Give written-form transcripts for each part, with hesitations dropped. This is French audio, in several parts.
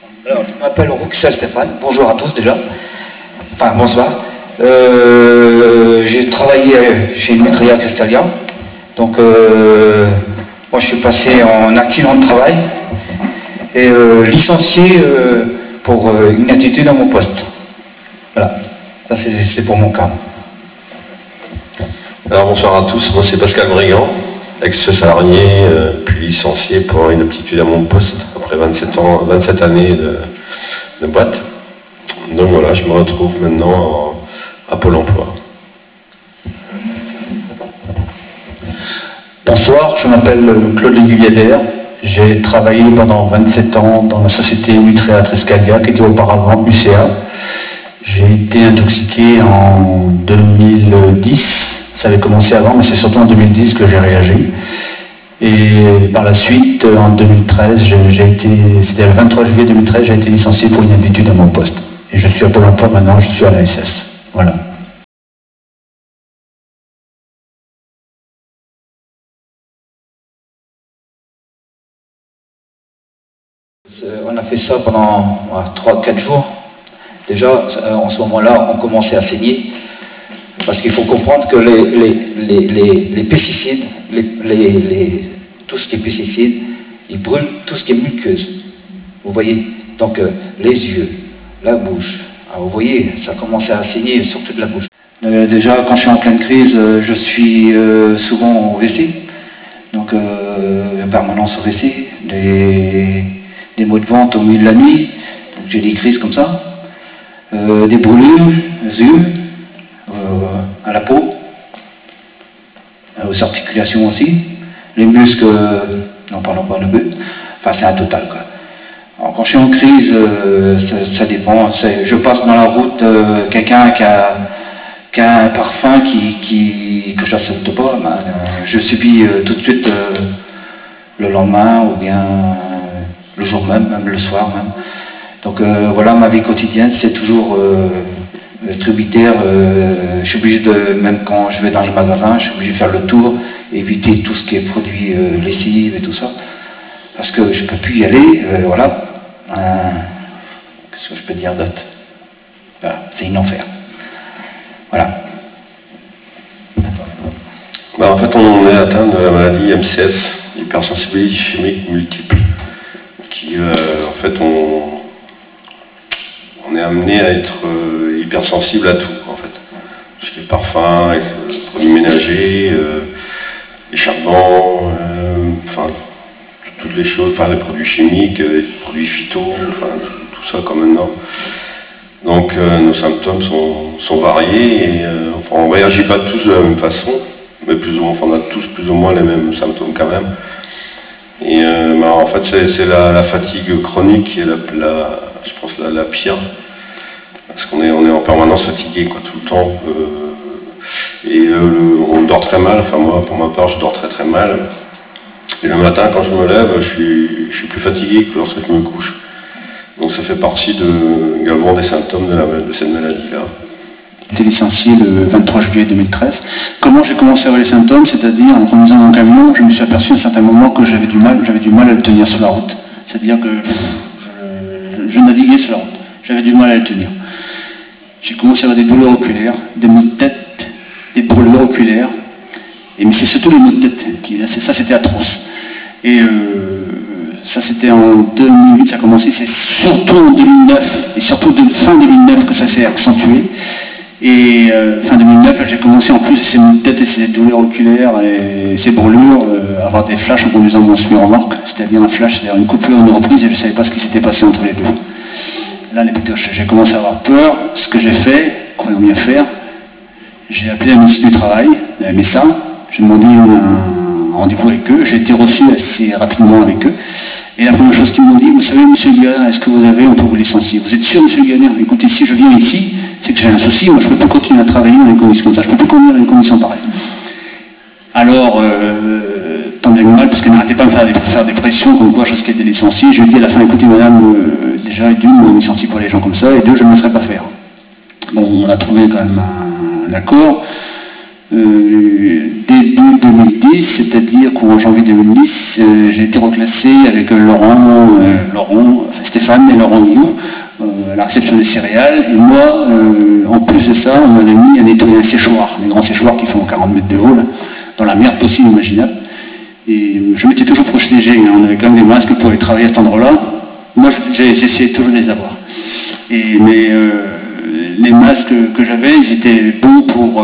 Alors, je m'appelle Rouxel Stéphane. Bonjour à tous déjà. Enfin, bonsoir. J'ai travaillé chez Nutria Crestalia. Donc, moi, je suis passé en accident de travail et licencié pour inaptitude à mon poste. Voilà. Ça, c'est pour mon cas. Alors, bonsoir à tous. Moi, c'est Pascal Brigand, ex-salarié, puis licencié pour inaptitude à mon poste après 27 années de boîte. Donc voilà, je me retrouve maintenant à Pôle emploi. Bonsoir, je m'appelle Claude Léguliadère. J'ai travaillé pendant 27 ans dans la société Nutria Trescalia, qui était auparavant UCA. J'ai été intoxiqué en 2010. Ça avait commencé avant, mais c'est surtout en 2010 que j'ai réagi. Et par la suite, en 2013, c'était le 23 juillet 2013, j'ai été licencié pour inaptitude à mon poste. Et je suis à Pôle emploi maintenant, je suis à la SS. Voilà. On a fait ça pendant 3-4 jours. Déjà, en ce moment-là, on commençait à saigner. Parce qu'il faut comprendre que les pesticides, tout ce qui est pesticides, ils brûlent tout ce qui est muqueuse. Vous voyez? Donc les yeux, la bouche. Alors, vous voyez, ça commençait à saigner, surtout de la bouche. Déjà, quand je suis en pleine crise, je suis souvent au WC. Donc, permanence au WC. Des maux de ventre au milieu de la nuit. Donc, j'ai des crises comme ça. Des brûlures aux yeux. À la peau, aux articulations aussi, les muscles, n'en parlons pas non plus, enfin c'est un total quoi. Alors, quand je suis en crise, ça dépend, je passe dans la route, quelqu'un qui a un parfum que je n'accepte pas, ben, je subis tout de suite le lendemain ou bien le jour même le soir même. Donc voilà, ma vie quotidienne c'est toujours tributaire, je suis obligé de, même quand je vais dans les magasins, je suis obligé de faire le tour, éviter tout ce qui est produits lessives et tout ça, parce que je ne peux plus y aller, voilà. Qu'est-ce que je peux dire d'autre? Voilà, c'est un enfer. Voilà. En fait, on est atteint de la maladie MCS, hypersensibilité chimique multiple, qui, en fait, on est amené à être hypersensible à tout, en fait. Tout ce qui est parfum, produits ménagers, échappements, enfin, toutes les choses, enfin, les produits chimiques, les produits phyto, enfin, tout ça comme maintenant. Donc, nos symptômes sont variés et enfin, on ne réagit pas tous de la même façon, mais plus ou moins, enfin, on a tous plus ou moins les mêmes symptômes quand même. Et en fait, c'est la fatigue chronique qui est je pense, la pire. Parce qu'on est en permanence fatigué, quoi, tout le temps. On dort très mal, enfin moi, pour ma part, je dors très très mal. Et le matin, quand je me lève, je suis plus fatigué que lorsque je me couche. Donc ça fait partie également des symptômes de cette maladie-là. J'ai été licencié le 23 juillet 2013. Comment j'ai commencé à avoir les symptômes? C'est-à-dire, en conduisant mon camion, je me suis aperçu à un certain moment que j'avais du mal à le tenir sur la route. C'est-à-dire que je naviguais sur la route. J'avais du mal à le tenir. J'ai commencé à avoir des douleurs oculaires, des maux de tête, des brûlures oculaires. Mais c'est surtout les maux de tête. Ça, c'était atroce. Et ça, c'était en 2008, ça a commencé. C'est surtout en 2009, et surtout fin 2009 que ça s'est accentué. Et fin 2009, là, j'ai commencé en plus ces maux de tête et ces douleurs oculaires et ces brûlures, à avoir des flashs en conduisant mon semi-remorque. C'est-à-dire un flash, c'est-à-dire une coupure, une reprise, et je ne savais pas ce qui s'était passé entre les deux. Là, les pétoches, j'ai commencé à avoir peur. Ce que j'ai fait, croyons bien faire, j'ai appelé la ministre du Travail, la MSA, j'ai demandé un rendez-vous avec eux, j'ai été reçu assez rapidement avec eux. Et la première chose qu'ils m'ont dit, vous savez, monsieur Guérin, est-ce que on peut vous licencier? Vous êtes sûr, monsieur Guérin? Écoutez, si je viens ici, c'est que j'ai un souci, moi je ne peux plus continuer à travailler dans des conditions comme ça, je ne peux plus conduire dans des conditions pareilles. Alors, tant bien que mal, parce qu'elle n'arrêtait pas de faire des pressions, comme quoi je risquais de licencier, je lui ai dit à la fin, écoutez madame, déjà d'une, on est licencié pour les gens comme ça, et deux, je ne me laisserai pas faire. Bon, on a trouvé quand même un accord. Début 2010, c'est-à-dire qu'en janvier 2010, j'ai été reclassé avec Stéphane et Laurent Guillou à la réception des céréales. Et moi, en plus de ça, on m'avait mis à nettoyer un séchoir, les grands séchoirs qui font 40 mètres de haut, là, dans la merde possible, imaginable. Et je m'étais toujours protégé, hein, on avait quand même des masques pour aller travailler à cet endroit-là. Moi, j'essayais toujours de les avoir. Mais les masques que j'avais, ils étaient bons pour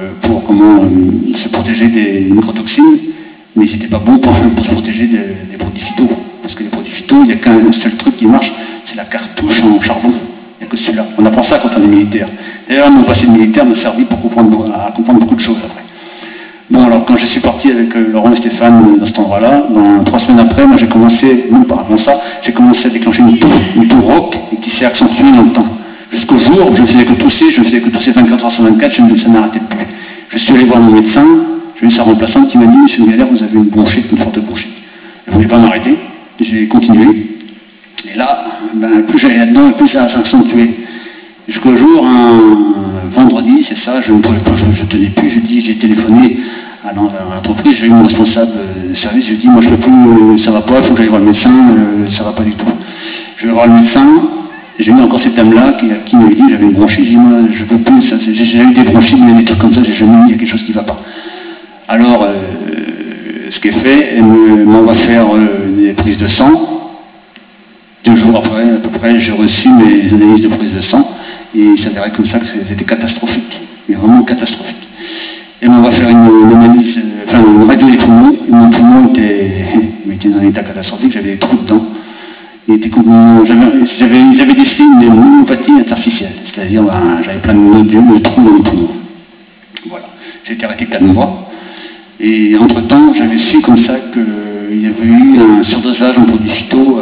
se protéger des microtoxines, mais ils n'étaient pas bons pour se protéger des produits phyto. Parce que les produits phyto, il n'y a qu'un seul truc qui marche, c'est la cartouche en charbon. Il n'y a que celui-là. On apprend ça quand on est militaire. D'ailleurs, mon passé de militaire m'a servi pour comprendre beaucoup de choses après. Bon, alors quand je suis parti avec Laurent et Stéphane dans cet endroit-là, 3 semaines après, moi j'ai commencé, même pas avant ça, j'ai commencé à déclencher une toux rauque et qui s'est accentuée dans le temps. Jusqu'au jour où je ne faisais que tousser 24 heures sur 24, ça n'arrêtait plus. Je suis allé voir mon médecin, j'ai eu sa remplaçante qui m'a dit « Monsieur Galère, vous avez une bronchite, une forte bronchite ». Elle ne voulait pas m'arrêter, j'ai continué. Et là, plus j'allais là-dedans, plus ça s'accentuait. Jusqu'au jour, un vendredi, c'est ça, je ne tenais plus, j'ai téléphoné à l'entreprise, j'ai eu mon responsable de service, je lui ai dit, moi je ne peux plus, ça ne va pas, il faut que j'aille voir le médecin, ça ne va pas du tout. Je vais voir le médecin, j'ai eu encore cette dame-là qui m'avait dit, j'avais une bronchite, j'ai dit, moi je ne peux plus, j'ai eu des bronchites, mais des trucs comme ça, j'ai jamais dit, il y a quelque chose qui ne va pas. Alors, ce qui est fait, elle m'envoie faire des prises de sang. 2 jours après, à peu près, j'ai reçu mes analyses de prise de sang. Et il s'avérait comme ça que c'était catastrophique, mais vraiment catastrophique. Et on va faire une analyse, une radio des poumons, et mon poumon était dans un état catastrophique, j'avais des trous dedans. Ils avaient décelé une pneumopathie interstitielle, c'est-à-dire j'avais plein de nodules, de trous dans les poumons. Voilà. J'ai été arrêté 4 mois. Et entre-temps, j'avais su comme ça qu'il y avait eu un surdosage en produits phyto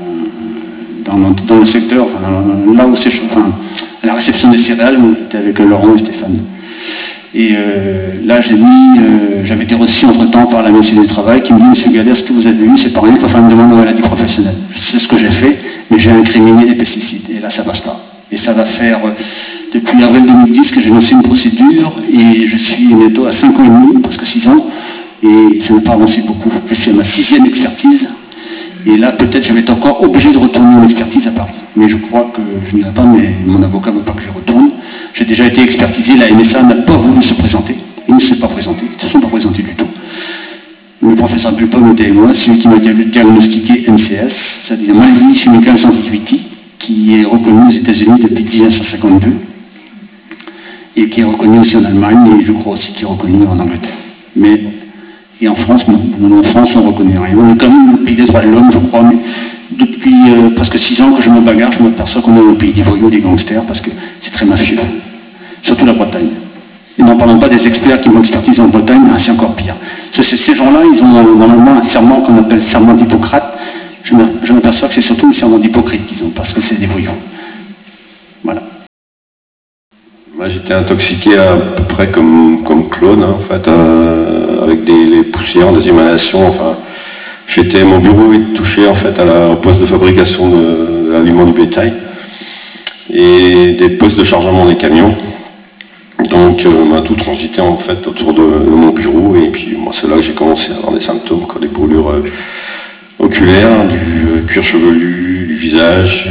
dans le secteur, là où c'est à la réception des céréales, où j'étais avec Laurent et Stéphane. Et là, j'avais été reçu entre-temps par la médecine du travail qui me dit « Monsieur Galère, ce que vous avez eu, c'est pas rien, il faut faire une demande de maladie professionnelle. » C'est ce que j'ai fait, mais j'ai incriminé les pesticides. Et là, ça passe pas. Et ça va faire, depuis avril 2010, que j'ai lancé une procédure, et je suis bientôt à 5 ans et demi, presque 6 ans, et ça n'a pas avancé beaucoup. Je suis à ma 6e expertise, et là, peut-être, je vais être encore obligé de retourner en expertise à Paris. Mais je crois que je n'irai pas, mais mon avocat ne veut pas que je retourne. J'ai déjà été expertisé, la MSA n'a pas voulu se présenter. Ils ne se sont pas présentés, ils ne se sont pas présentés du tout. Le professeur Belpom était avec moi, celui qui m'a diagnostiqué MCS, c'est-à-dire Maladie Chemical Sensitivity, qui est reconnu aux États-Unis depuis 1952, et qui est reconnu aussi en Allemagne, et je crois aussi qu'il est reconnu en Angleterre. Et en France, non. En France, on ne reconnaît rien. On est quand même le pays des droits de l'homme, je crois, mais depuis presque 6 ans que je me bagarre, je m'aperçois qu'on est le pays des voyous, des gangsters, parce que c'est très mafieux. Surtout la Bretagne. Et n'en parlons pas des experts qui m'ont expertisé en Bretagne, c'est encore pire. Ces gens-là, ils ont normalement un serment qu'on appelle serment d'Hippocrate. Je m'aperçois que c'est surtout le serment d'hypocrite qu'ils ont, parce que c'est des voyous. Voilà. Moi, j'étais intoxiqué à peu près comme Claude, hein, en fait, avec les poussières, des émanations. Enfin, mon bureau est touché en fait au poste de fabrication de l'aliment du bétail et des postes de chargement des camions. Donc, tout transitait en fait autour de mon bureau, et puis moi, c'est là que j'ai commencé à avoir des symptômes, comme des brûlures oculaires, du cuir chevelu, du visage.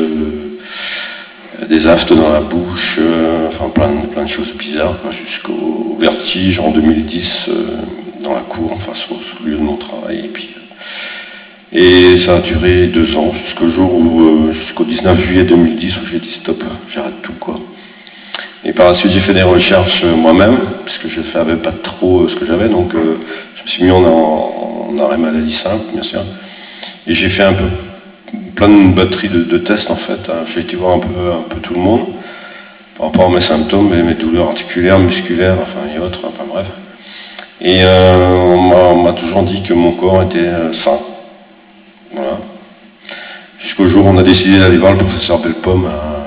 Des aftes dans la bouche, enfin plein de choses bizarres, jusqu'au vertige en 2010 dans la cour, enfin sur le lieu de mon travail. Et ça a duré 2 ans, jusqu'au 19 juillet 2010 où j'ai dit stop, j'arrête tout quoi. Et par la suite j'ai fait des recherches moi-même, puisque je ne savais pas trop ce que j'avais, donc je me suis mis en arrêt maladie simple, bien sûr. Et j'ai fait plein de batteries de tests en fait. J'ai été voir un peu tout le monde par rapport à mes symptômes, mes douleurs articulaires, musculaires, enfin et autres, enfin bref. Et on m'a toujours dit que mon corps était sain. Voilà. Jusqu'au jour où on a décidé d'aller voir le professeur Belpom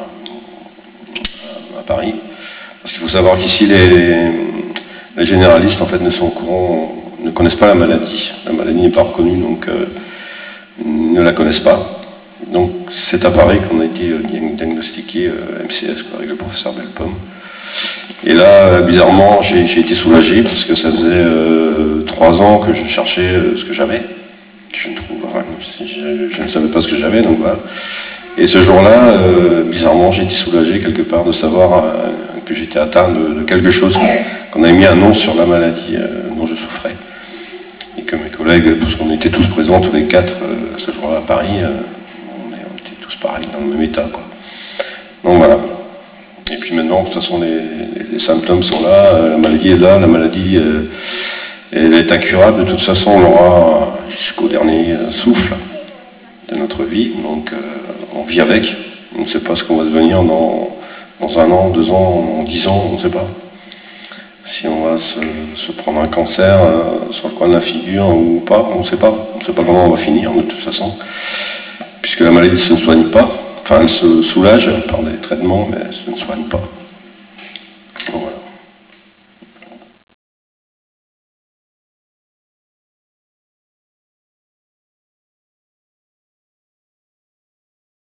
à Paris. Parce qu'il faut savoir qu'ici les généralistes en fait ne connaissent pas la maladie. La maladie n'est pas reconnue, donc ils ne la connaissent pas. Donc c'est à Paris qu'on a été diagnostiqué MCS quoi, avec le professeur Belpomme. Et là, bizarrement, j'ai été soulagé parce que ça faisait 3 ans que je cherchais ce que j'avais. Je ne savais pas ce que j'avais, donc voilà. Et ce jour-là, bizarrement, j'ai été soulagé quelque part de savoir que j'étais atteint de quelque chose, qu'on avait mis un nom sur la maladie dont je souffrais. Et que mes collègues, parce qu'on était tous présents, tous les 4, ce jour-là à Paris, on était tous pareils, dans le même état, quoi. Donc voilà. Et puis maintenant, de toute façon, les symptômes sont là, la maladie est là, la maladie elle est incurable, de toute façon, on l'aura jusqu'au dernier souffle de notre vie, donc on vit avec, on ne sait pas ce qu'on va devenir dans 1 an, 2 ans, 10 ans, on ne sait pas. Si on va se prendre un cancer sur le coin de la figure ou pas, on ne sait pas comment on va finir de toute façon, puisque la maladie ne se soigne pas. Enfin, elle se soulage par des traitements, mais elle ne se soigne pas.